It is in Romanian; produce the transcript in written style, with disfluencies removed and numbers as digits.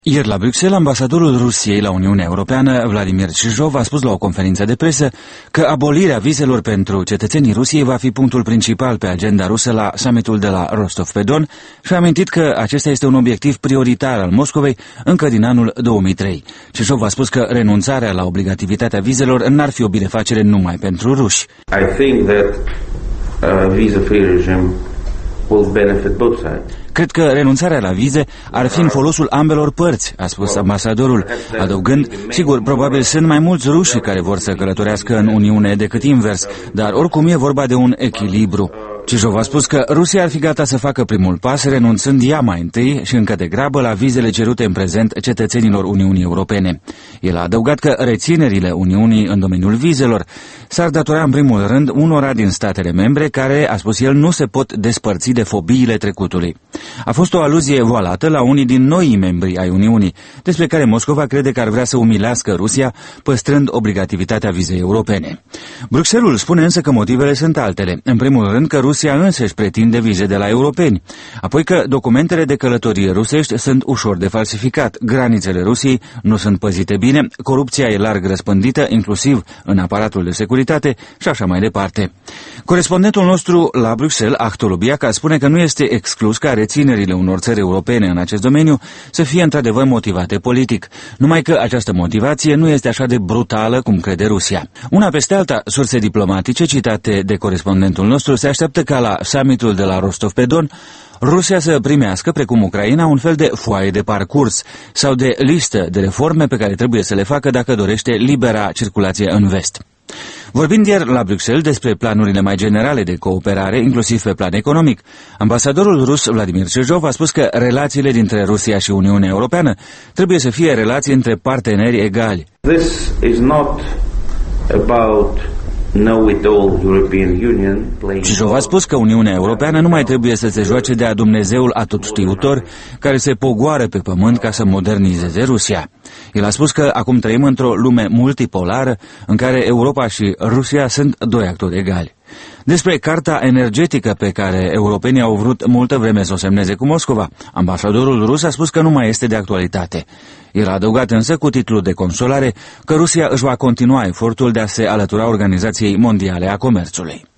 Ieri la Bruxelles, ambasadorul Rusiei la Uniunea Europeană, Vladimir Chizhov, a spus la o conferință de presă că abolirea vizelor pentru cetățenii Rusiei va fi punctul principal pe agenda rusă la summitul de la Rostov-pe-Don și a amintit că acesta este un obiectiv prioritar al Moscovei încă din anul 2003. Chizhov a spus că renunțarea la obligativitatea vizelor n-ar fi o binefacere numai pentru ruși. I think that visa-free regime will benefit both sides. Cred că renunțarea la vize ar fi în folosul ambelor părți, a spus ambasadorul, adăugând, sigur, probabil sunt mai mulți ruși care vor să călătorească în Uniune decât invers, dar oricum e vorba de un echilibru. Chizhov a spus că Rusia ar fi gata să facă primul pas, renunțând ea mai întâi și încă de grabă la vizele cerute în prezent cetățenilor Uniunii Europene. El a adăugat că reținerile Uniunii în domeniul vizelor s-ar datora în primul rând unora din statele membre care, a spus el, nu se pot despărți de fobiile trecutului. A fost o aluzie voalată la unii din noii membri ai Uniunii, despre care Moscova crede că ar vrea să umilească Rusia, păstrând obligativitatea vizei europene. Bruxelles spune însă că motivele sunt altele. În primul rând că Rusia însăși pretinde vize de la europeni, apoi că documentele de călătorie rusești sunt ușor de falsificat, granițele Rusiei nu sunt păzite bine, corupția e larg răspândită, inclusiv în aparatul de securitate și așa mai departe. Corespondentul nostru la Bruxelles, Ahtol Biaca, spune că nu este exclus ca reținerile unor țări europene în acest domeniu să fie într-adevăr motivate politic, numai că această motivație nu este așa de brutală cum crede Rusia. Una peste alta, surse diplomatice citate de corespondentul nostru se așteaptă ca la summitul de la Rostov-pe-Don Rusia să primească, precum Ucraina, un fel de foaie de parcurs sau de listă de reforme pe care trebuie să le facă dacă dorește libera circulație în vest. Vorbind ieri la Bruxelles despre planurile mai generale de cooperare, inclusiv pe plan economic, ambasadorul rus Vladimir Chizhov a spus că relațiile dintre Rusia și Uniunea Europeană trebuie să fie relații între parteneri egali. This is not about Chizhov a spus că Uniunea Europeană nu mai trebuie să se joace de-a Dumnezeul atotștiutor care se pogoară pe pământ ca să modernizeze Rusia. El a spus că acum trăim într-o lume multipolară în care Europa și Rusia sunt doi actori egali. Despre carta energetică pe care europenii au vrut multă vreme să o semneze cu Moscova, ambasadorul rus a spus că nu mai este de actualitate. El a adăugat însă cu titlul de consolare că Rusia își va continua efortul de a se alătura Organizației Mondiale a Comerțului.